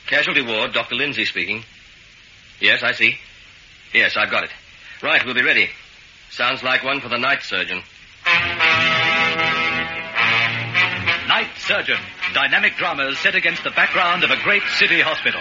Casualty ward, Dr. Lindsay speaking. Yes, I see. Yes, I've got it. Right, we'll be ready. Sounds like one for the night surgeon. Night Surgeon. Dynamic dramas set against the background of a great city hospital.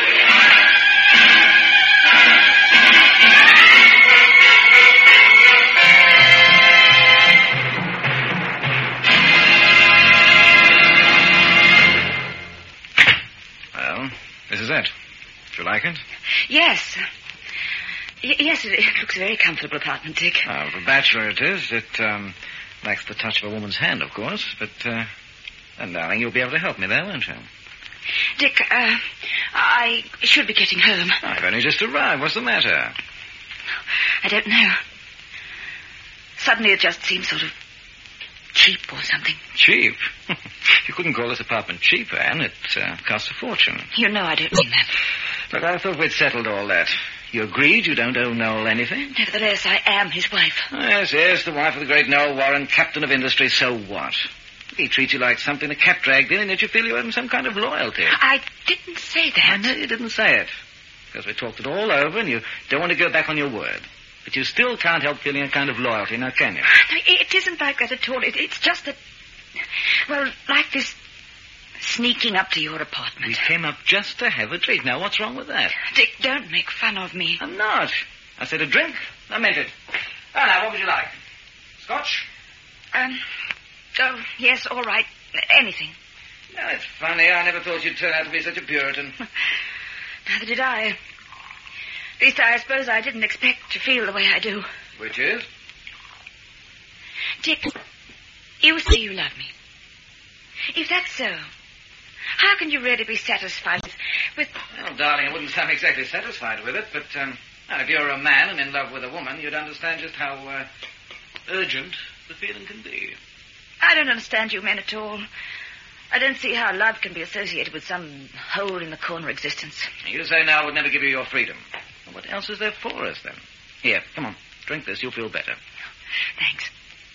Well, this is it. Do you like it? Yes. Yes, it looks a very comfortable apartment, Dick. Oh, for a bachelor it is. It lacks the touch of a woman's hand, of course. But, and darling, you'll be able to help me there, won't you? Dick, I should be getting home. I've only just arrived. What's the matter? I don't know. Suddenly it just seems sort of cheap or something. Cheap? You couldn't call this apartment cheap, Anne. It costs a fortune. You know I don't mean that. Look, I thought we'd settled all that. You agreed you don't owe Noel anything? Nevertheless, I am his wife. Yes, the wife of the great Noel Warren, captain of industry. So what? He treats you like something the cat dragged in, and yet you feel you owe him some kind of loyalty. I didn't say that. I know you didn't say it. Because we talked it all over, and you don't want to go back on your word. But you still can't help feeling a kind of loyalty, now can you? No, it isn't like that at all. It's just that... Well, like this sneaking up to your apartment. We came up just to have a treat. Now, what's wrong with that? Dick, don't make fun of me. I'm not. I said a drink. I meant it. Oh, now, what would you like? Scotch? Oh, yes, all right. Anything. No, it's funny. I never thought you'd turn out to be such a Puritan. Neither did I. At least I suppose I didn't expect to feel the way I do. Which is? Dick, you say you love me. If that's so, how can you really be satisfied with... Well, darling, I wouldn't sound exactly satisfied with it, but if you're a man and in love with a woman, you'd understand just how urgent the feeling can be. I don't understand you men at all. I don't see how love can be associated with some hole-in-the-corner existence. You say now would never give you your freedom. Well, what else is there for us, then? Here, come on. Drink this. You'll feel better. Thanks.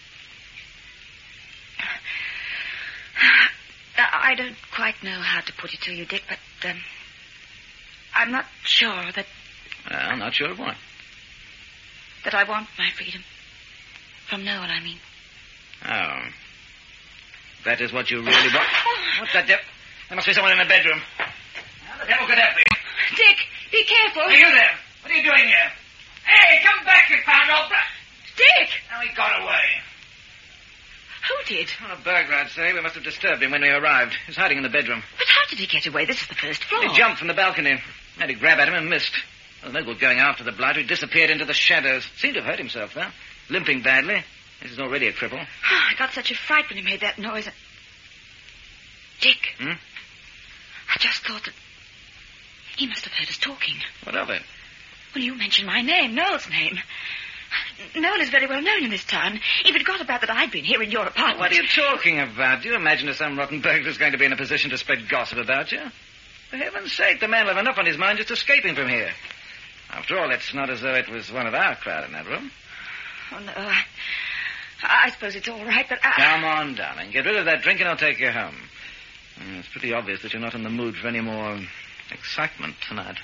I don't quite know how to put it to you, Dick, but I'm not sure that... Well, not sure of what? That I want my freedom. From Noel, I mean. Oh. That is what you really want. What's that, Dick? There must be someone in the bedroom. How the devil could that be? Dick, be careful. Hey, you there. What are you doing here? Hey, come back, you found old... Dick! Oh, he got away. Who did? Well, a burglar, I'd say. We must have disturbed him when we arrived. He was hiding in the bedroom. But how did he get away? This is the first floor. He jumped from the balcony. Had to grab at him and missed. Well, the mogul going after the blighter, he disappeared into the shadows. Seemed to have hurt himself, though. Limping badly. This is already a cripple. Oh, I got such a fright when he made that noise. Dick. I just thought that he must have heard us talking. What of it? Well, you mentioned my name, Noel's name. Noel is very well known in this town. He forgot about that I'd been here in your apartment. What are you talking about? Do you imagine that some rotten burglar's going to be in a position to spread gossip about you? For heaven's sake, the man will have enough on his mind just escaping from here. After all, it's not as though it was one of our crowd in that room. Oh, no, I suppose it's all right, but Come on, darling. Get rid of that drink and I'll take you home. It's pretty obvious that you're not in the mood for any more excitement tonight.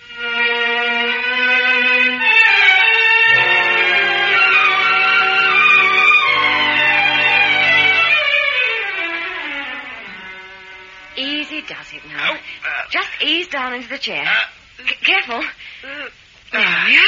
Easy does it now. Just ease down into the chair. Careful. Yeah?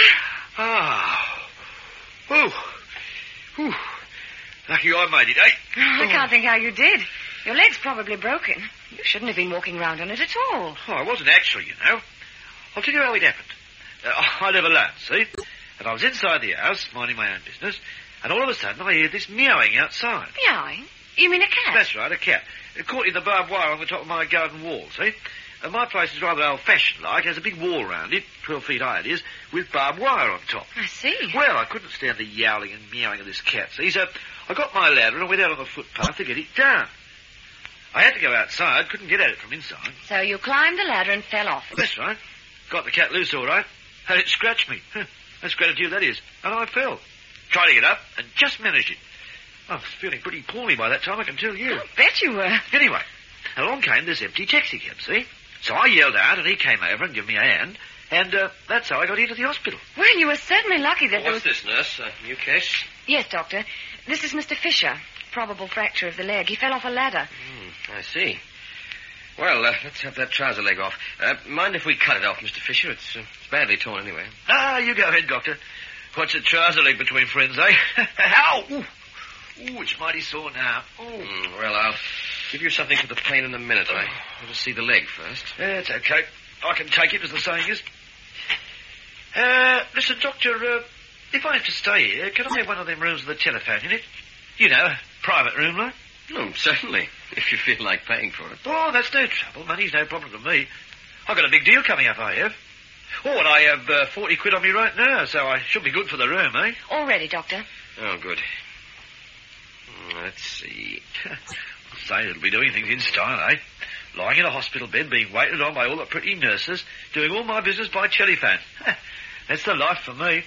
Whew. Lucky I made it, eh? I can't think how you did. Your leg's probably broken. You shouldn't have been walking around on it at all. Oh, I wasn't actually, you know. I'll tell you how it happened. I live alone, see? And I was inside the house, minding my own business, and all of a sudden I hear this meowing outside. Meowing? You mean a cat? That's right, a cat. Caught in the barbed wire on the top of my garden wall, see? And my place is rather old-fashioned-like, has a big wall round it, 12 feet high it is, with barbed wire on top. I see. Well, I couldn't stand the yowling and meowing of this cat, see? So I got my ladder and went out on the footpath to get it down. I had to go outside, couldn't get at it from inside. So you climbed the ladder and fell off. That's right. Got the cat loose all right. Had it scratch me. That's gratitude, that is. And I fell. Tried to get up and just managed it. I was feeling pretty poorly by that time, I can tell you. I bet you were. Anyway, along came this empty taxi cab, see? So I yelled out, and he came over and gave me a hand, and that's how I got into the hospital. Well, you were certainly lucky that there was... What's this, nurse? A new case? Yes, Doctor. This is Mr. Fisher. Probable fracture of the leg. He fell off a ladder. I see. Well, let's have that trouser leg off. Mind if we cut it off, Mr. Fisher? It's badly torn anyway. Ah, you go ahead, Doctor. What's a trouser leg between friends, eh? Ow! Ooh, it's mighty sore now. Well, I'll give you something for the pain in a minute. I want to see the leg first. It's okay. I can take it, as the saying is. Listen, Doctor, if I have to stay here, can I have one of them rooms with a telephone in it? You know, a private room, like? Oh, certainly, if you feel like paying for it. Oh, that's no trouble. Money's no problem to me. I've got a big deal coming up, I have. Oh, and I have 40 quid on me right now, so I should be good for the room, eh? All ready, Doctor. Oh, good. Let's see. I'll say it'll be doing things in style, eh? Lying in a hospital bed, being waited on by all the pretty nurses, doing all my business by telephone. That's the life for me.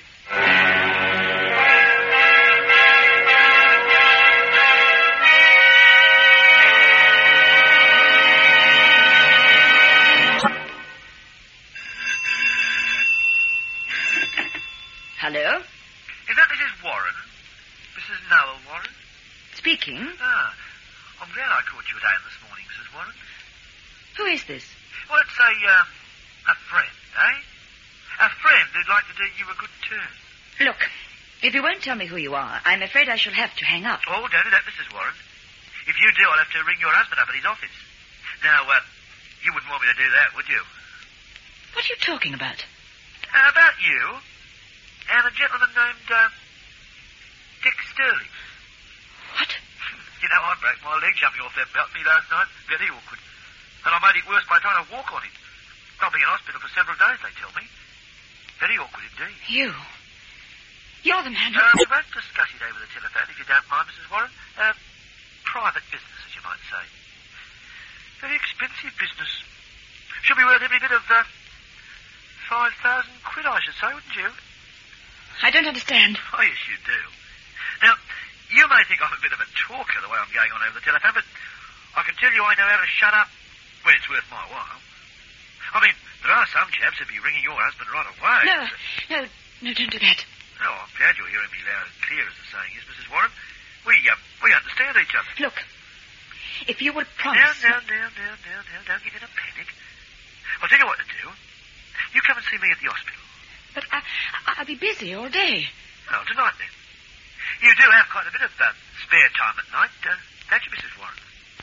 Hello? Is that Mrs. Warren? Mrs. Noel Warren? Speaking. Ah, I'm glad I caught you at home this morning, Mrs. Warren. Who is this? Well, it's a friend, eh? A friend who'd like to do you a good turn. Look, if you won't tell me who you are, I'm afraid I shall have to hang up. Oh, don't do that, Mrs. Warren. If you do, I'll have to ring your husband up at his office. Now, you wouldn't want me to do that, would you? What are you talking about? About you and a gentleman named, Dick Sterling. What? You know, I broke my leg jumping off that balcony last night. Very awkward. And I made it worse by trying to walk on it. I'll be in hospital for several days, they tell me. Very awkward indeed. You're the man who... We won't discuss it over the telephone, if you don't mind, Mrs. Warren. Private business, as you might say. Very expensive business. Should be worth every bit of, 5,000 quid, I should say, wouldn't you? I don't understand. Oh, yes, you do. Now, you may think I'm a bit of a talker the way I'm going on over the telephone, but I can tell you I know how to shut up when it's worth my while. I mean, there are some chaps who'd be ringing your husband right away. No, don't do that. Oh, I'm glad you're hearing me loud and clear, as the saying is, Mrs. Warren. We understand each other. Look, if you would promise... Now, don't get in a panic. I'll tell you what to do. You come and see me at the hospital. But I'll be busy all day. Oh, tonight then. You do have quite a bit of spare time at night, don't you, Mrs. Warren?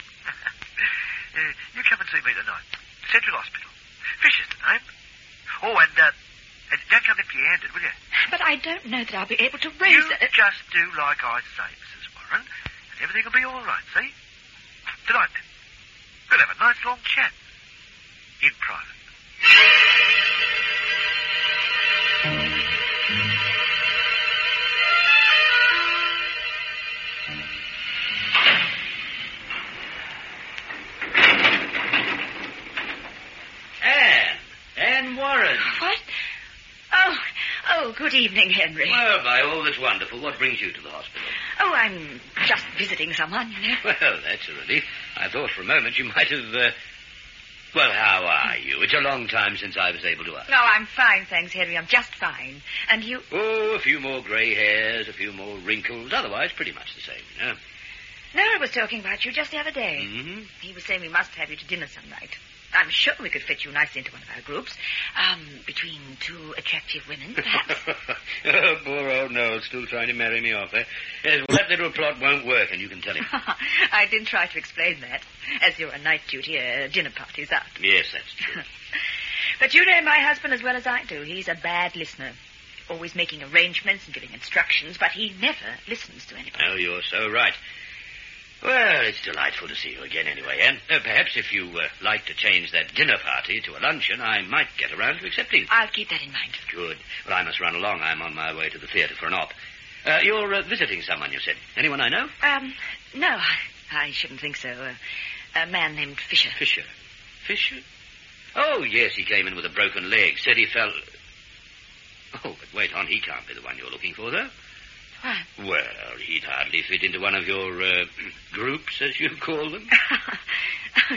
You come and see me tonight. Central Hospital. Fisher's the name. Oh, and don't come empty-handed, will you? But I don't know that I'll be able to raise it. You just do like I say, Mrs. Warren, and everything will be all right, see? Tonight, then. We'll have a nice long chat. In private. Anne Warren. What? Oh, good evening, Henry. Well, by all that's wonderful, what brings you to the hospital? Oh, I'm just visiting someone, you know. Well, that's a relief. I thought for a moment you might have, Well, how are you? It's a long time since I was able to ask. No, I'm fine, thanks, Henry. I'm just fine. And you? Oh, a few more grey hairs, a few more wrinkles. Otherwise, pretty much the same, you know. Nora was talking about you just the other day. Mm-hmm. He was saying we must have you to dinner some night. I'm sure we could fit you nicely into one of our groups. Between two attractive women, perhaps. Oh, poor old Noel, still trying to marry me off, eh? Yes, well, that little plot won't work, and you can tell him. I did try to explain that, as you're a night duty, dinner party's out. Yes, that's true. But you know my husband as well as I do. He's a bad listener. Always making arrangements and giving instructions, but he never listens to anybody. Oh, you're so right. Well, it's delightful to see you again anyway, Anne. Perhaps if you like to change that dinner party to a luncheon, I might get around to accepting. I'll keep that in mind. Good. Well, I must run along. I'm on my way to the theatre for an op. You're visiting someone, you said. Anyone I know? No, I shouldn't think so. A man named Fisher. Fisher? Fisher? Oh, yes, he came in with a broken leg. Said he fell... Oh, but wait on, he can't be the one you're looking for, though. Why? Well, he'd hardly fit into one of your groups, as you call them. Oh,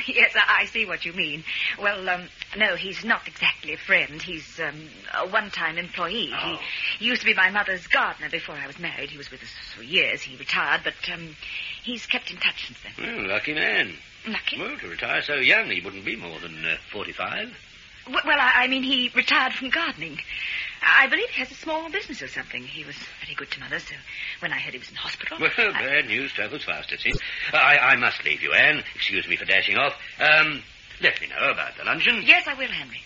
yes, I see what you mean. Well, no, he's not exactly a friend. He's a one-time employee. Oh. He used to be my mother's gardener before I was married. He was with us for years. He retired, but he's kept in touch since then. Well, lucky man. Lucky? Well, to retire so young, he wouldn't be more than 45. Well, I mean, he retired from gardening. I believe he has a small business or something. He was very good to Mother, so when I heard he was in hospital... Well, bad news travels fast, it seems. I must leave you, Anne. Excuse me for dashing off. Let me know about the luncheon. Yes, I will, Henry.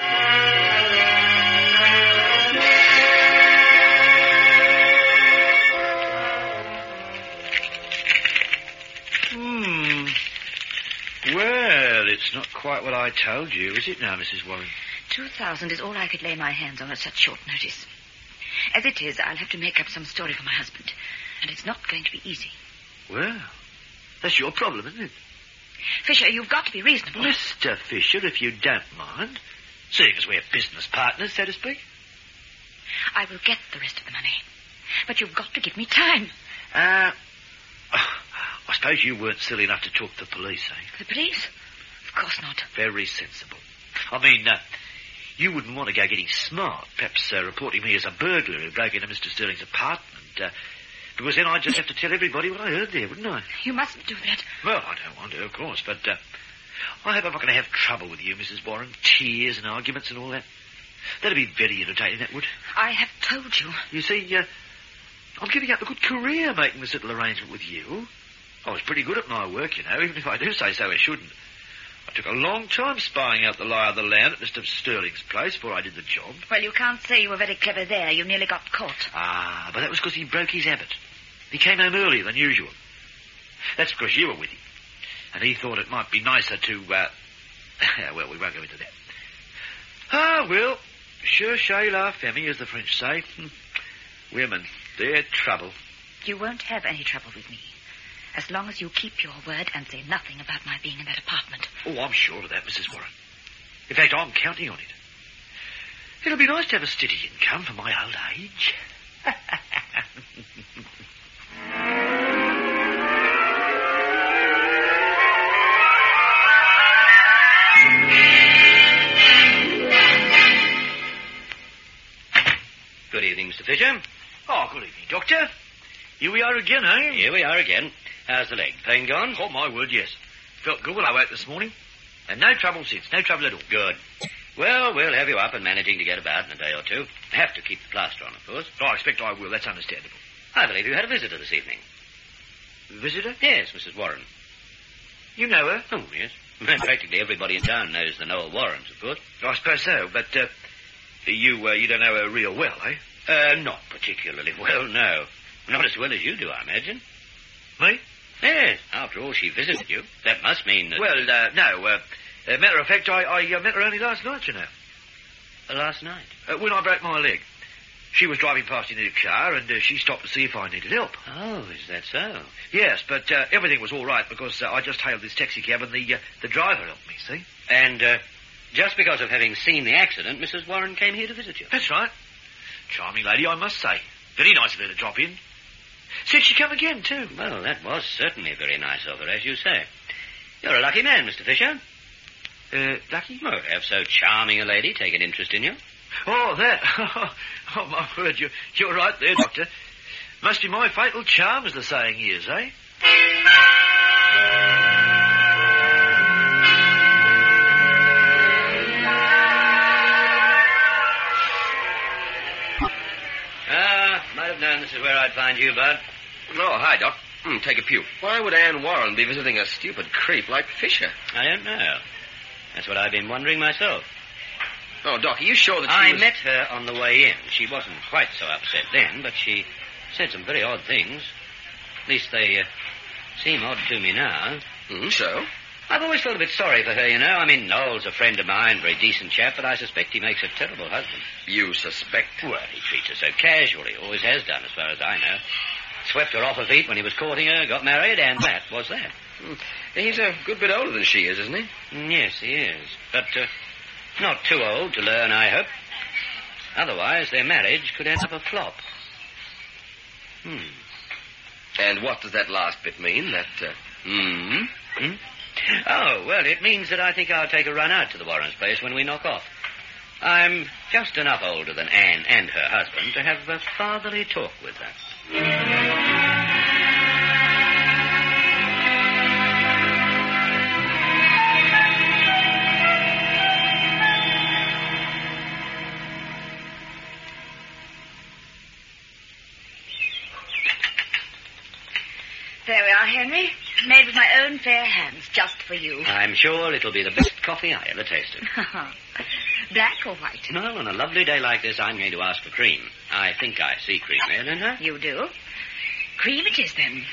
Well, it's not quite what I told you, is it now, Mrs. Warren? 2,000 is all I could lay my hands on at such short notice. As it is, I'll have to make up some story for my husband, and it's not going to be easy. Well, that's your problem, isn't it? Fisher, you've got to be reasonable. Mr. Fisher, if you don't mind, seeing as we're business partners, so to speak. I will get the rest of the money, but you've got to give me time. I suppose you weren't silly enough to talk to the police, eh? The police? Of course not. Very sensible. I mean, you wouldn't want to go getting smart, perhaps reporting me as a burglar who broke into Mr. Sterling's apartment, because then I'd just have to tell everybody what I heard there, wouldn't I? You mustn't do that. Well, I don't want to, of course, but I hope I'm not going to have trouble with you, Mrs. Warren. Tears and arguments and all that. That'd be very irritating, that would. I have told you. You see, I'm giving up a good career making this little arrangement with you. I was pretty good at my work, you know, even if I do say so I shouldn't. I took a long time spying out the lie of the land at Mr. Sterling's place before I did the job. Well, you can't say you were very clever there. You nearly got caught. Ah, but that was because he broke his habit. He came home earlier than usual. That's because you were with him. And he thought it might be nicer to, well, we won't go into that. Ah, well, cherchez la famille, as the French say. Women, they're trouble. You won't have any trouble with me, as long as you keep your word and say nothing about my being in that apartment. Oh, I'm sure of that, Mrs. Warren. In fact, I'm counting on it. It'll be nice to have a steady income for my old age. Good evening, Mr. Fisher. Oh, good evening, Doctor. Here we are again, eh? Here we are again. How's the leg? Pain gone? Oh, my word, yes. Felt good when I woke this morning. And no trouble since. No trouble at all. Good. Well, we'll have you up and managing to get about in a day or two. Have to keep the plaster on, of course. Oh, I expect I will. That's understandable. I believe you had a visitor this evening. Visitor? Yes, Mrs. Warren. You know her? Oh, yes. Practically everybody in town knows the Noel Warrens, of course. I suppose so, but you don't know her real well, eh? Not particularly well, no. Not as well as you do, I imagine. Me? Yes. After all, she visited you. That must mean that... Well, no. Matter of fact, I met her only last night, you know. Last night? When I broke my leg. She was driving past in her car, and she stopped to see if I needed help. Oh, is that so? Yes, but everything was all right because I just hailed this taxi cab and the driver helped me, see? And just because of having seen the accident, Mrs. Warren came here to visit you? That's right. Charming lady, I must say. Very nice of her to drop in. Said she'd come again, too. Well, that was certainly very nice of her, as you say. You're a lucky man, Mr. Fisher. Lucky? Well, to have so charming a lady take an interest in you. Oh, that. Oh, my word, you're right there, Doctor. Must be my fatal charm, as the saying is, eh? Might have known this is where I'd find you, Bud. Oh, hi, Doc. Take a pew. Why would Anne Warren be visiting a stupid creep like Fisher? I don't know. That's what I've been wondering myself. Oh, Doc, are you sure that I met her on the way in. She wasn't quite so upset then, but she said some very odd things. At least they seem odd to me now. So? I've always felt a bit sorry for her, you know. I mean, Noel's a friend of mine, very decent chap, but I suspect he makes a terrible husband. You suspect? Well, he treats her so casually, always has done, as far as I know. Swept her off her feet when he was courting her, got married, and that was that. He's a good bit older than she is, isn't he? Yes, he is. But not too old to learn, I hope. Otherwise, their marriage could end up a flop. And what does that last bit mean? That, Oh, well, it means that I think I'll take a run out to the Warrens' place when we knock off. I'm just enough older than Anne and her husband to have a fatherly talk with her. There we are, Henry. Made with my own fair hands, just for you. I'm sure it'll be the best coffee I ever tasted. Black or white? No, on a lovely day like this, I'm going to ask for cream. I think I see cream there, don't I? You do? Cream it is, then.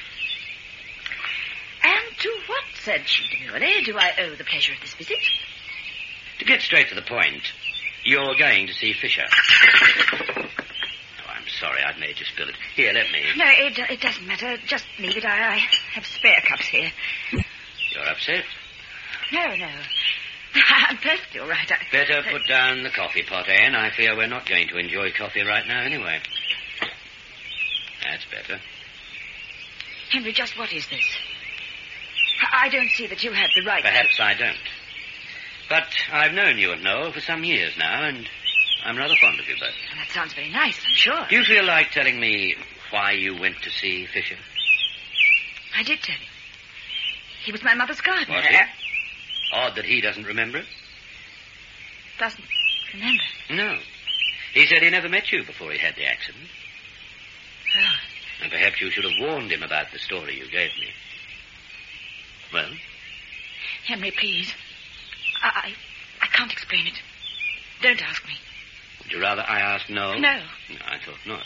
And to what, said she demurely, do I owe the pleasure of this visit? To get straight to the point, you're going to see Fisher. Oh, I'm sorry, I've made you spill it. Here, let me... No, it doesn't matter. Just leave it. I have spare cups here. You're upset? No. I'm perfectly all right. Better put down the coffee pot, Anne. I fear we're not going to enjoy coffee right now anyway. That's better. Henry, just what is this? I don't see that you have the right... Perhaps I don't. But I've known you and Noel for some years now, and I'm rather fond of you both. Well, that sounds very nice, I'm sure. Do you feel like telling me why you went to see Fisher? I did tell you. He was my mother's gardener. Was he? Odd that he doesn't remember it. Doesn't remember? No. He said he never met you before he had the accident. Oh. And perhaps you should have warned him about the story you gave me. Well? Henry, please. I can't explain it. Don't ask me. Would you rather I ask Noel? No. No, I thought not.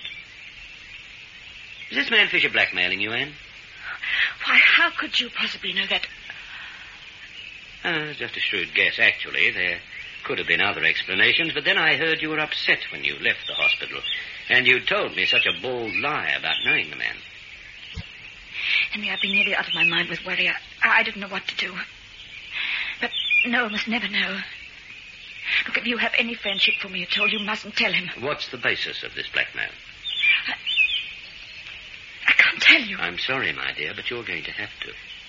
Is this man Fisher blackmailing you, Anne? Why, how could you possibly know that? Just a shrewd guess, actually. There could have been other explanations, but then I heard you were upset when you left the hospital, and you told me such a bald lie about knowing the man. Henry, I've been nearly out of my mind with worry. I didn't know what to do. But Noel must never know. Look, if you have any friendship for me at all, you mustn't tell him. What's the basis of this blackmail? I can't tell you. I'm sorry, my dear, but you're going to have to.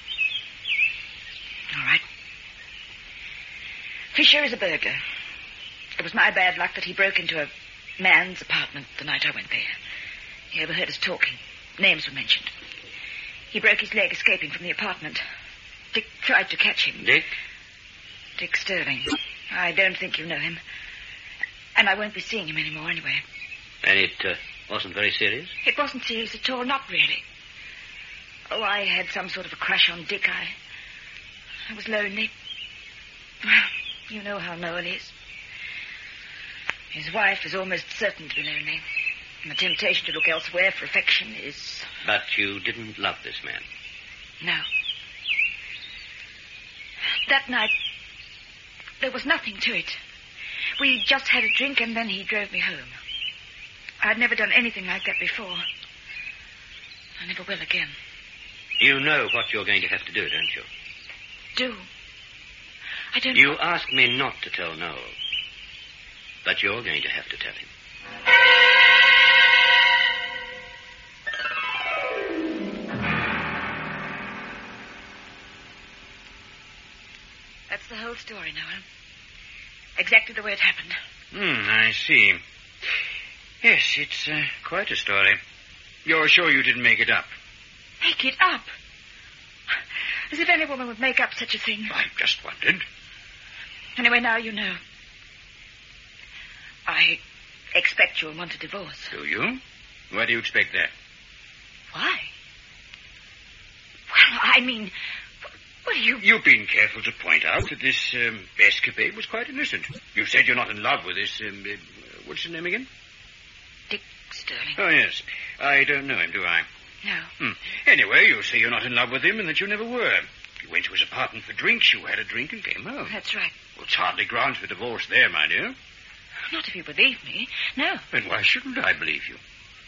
All right. Fisher is a burglar. It was my bad luck that he broke into a man's apartment the night I went there. He overheard us talking. Names were mentioned. He broke his leg escaping from the apartment. Dick tried to catch him. Dick? Dick Sterling. I don't think you know him. And I won't be seeing him anymore anyway. And it wasn't very serious? It wasn't serious at all, not really. Oh, I had some sort of a crush on Dick. I was lonely. Well, you know how Noel is. His wife is almost certain to be lonely. And the temptation to look elsewhere for affection is... But you didn't love this man? No. That night, there was nothing to it. We just had a drink and then he drove me home. I'd never done anything like that before. I never will again. You know what you're going to have to do, don't you? Do? I don't... You asked me not to tell Noel. But you're going to have to tell him. That's the whole story, Noel. Exactly the way it happened. I see. Yes, it's quite a story. You're sure you didn't make it up? Make it up? As if any woman would make up such a thing. I just wondered. Anyway, now you know. I expect you'll want a divorce. Do you? Why do you expect that? Why? Well, I mean, what are you... You've been careful to point out that this escapade was quite innocent. You said you're not in love with this, what's his name again? Dick Sterling. Oh, yes. I don't know him, do I? No. Anyway, you say you're not in love with him and that you never were. You went to his apartment for drinks, you had a drink and came home. That's right. Well, it's hardly grounds for divorce there, my dear. Not if you believe me. No. Then why shouldn't I believe you?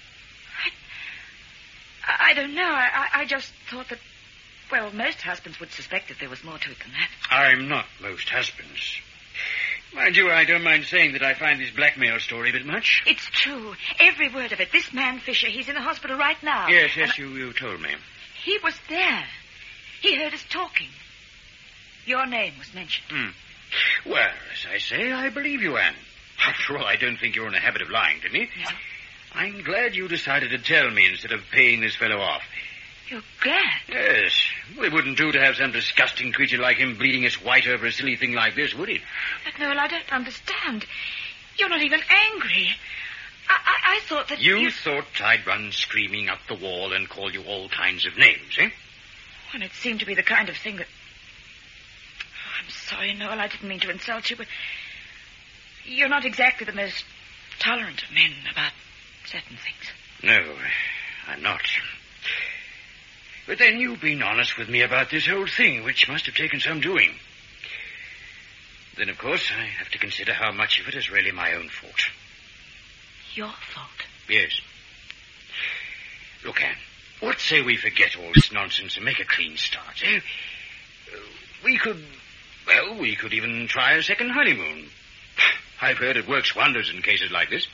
I don't know. I just thought that, well, most husbands would suspect that there was more to it than that. I'm not most husbands. Mind you, I don't mind saying that I find this blackmail story a bit much. It's true. Every word of it. This man, Fisher, he's in the hospital right now. Yes, you told me. He was there. He heard us talking. Your name was mentioned. Well, as I say, I believe you, Anne. After all, I don't think you're in a habit of lying to me. No. I'm glad you decided to tell me instead of paying this fellow off. You're glad? Yes. Well, it wouldn't do to have some disgusting creature like him bleeding us white over a silly thing like this, would it? But, Noel, I don't understand. You're not even angry. I thought that You thought I'd run screaming up the wall and call you all kinds of names, eh? Well, it seemed to be the kind of thing that... Oh, I'm sorry, Noel. I didn't mean to insult you, but... You're not exactly the most tolerant of men about certain things. No, I'm not. But then you've been honest with me about this whole thing, which must have taken some doing. Then, of course, I have to consider how much of it is really my own fault. Your fault? Yes. Look, Anne, what say we forget all this nonsense and make a clean start, eh? We could even try a second honeymoon. I've heard it works wonders in cases like this.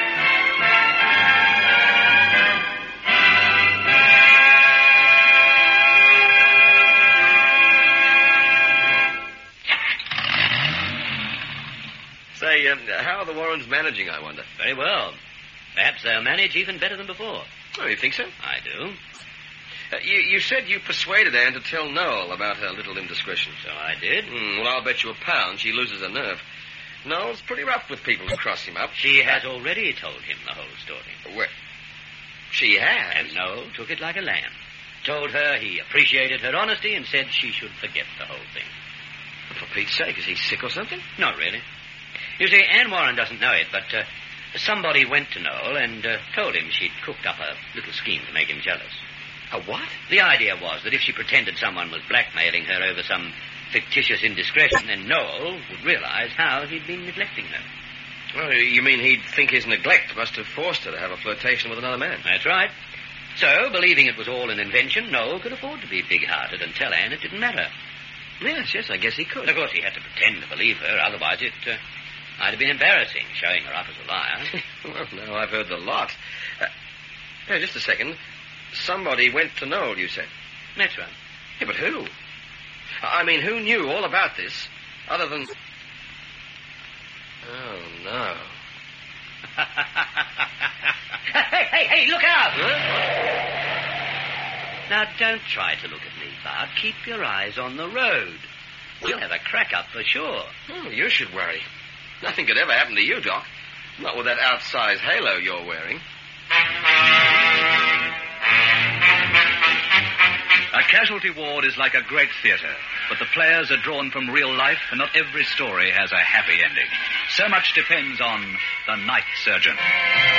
Say, how are the Warrens managing, I wonder? Very well. Perhaps they'll manage even better than before. Oh, you think so? I do. You said you persuaded Anne to tell Noel about her little indiscretion. So I did. Well, I'll bet you £1 she loses her nerve. Noel's pretty rough with people who cross him up. She has already told him the whole story. Well, she has? And Noel took it like a lamb. Told her he appreciated her honesty and said she should forget the whole thing. For Pete's sake, is he sick or something? Not really. You see, Anne Warren doesn't know it, but somebody went to Noel and told him she'd cooked up a little scheme to make him jealous. A what? The idea was that if she pretended someone was blackmailing her over some fictitious indiscretion, then Noel would realize how he'd been neglecting her. Well, you mean he'd think his neglect must have forced her to have a flirtation with another man? That's right. So, believing it was all an invention, Noel could afford to be big-hearted and tell Anne it didn't matter. Yes, I guess he could. Of course, he had to pretend to believe her, otherwise it might have been embarrassing, showing her up as a liar. Well, now I've heard the lot. Just a second. Somebody went to Noel, you said? That's right. Yeah, but who? I mean, who knew all about this, other than... Oh, no. Hey, look out! Now, don't try to look at me, Bart. Keep your eyes on the road. We'll have a crack-up for sure. Oh, you should worry. Nothing could ever happen to you, Doc. Not with that outsized halo you're wearing. A casualty ward is like a great theatre, but the players are drawn from real life, and not every story has a happy ending. So much depends on The Night Surgeon.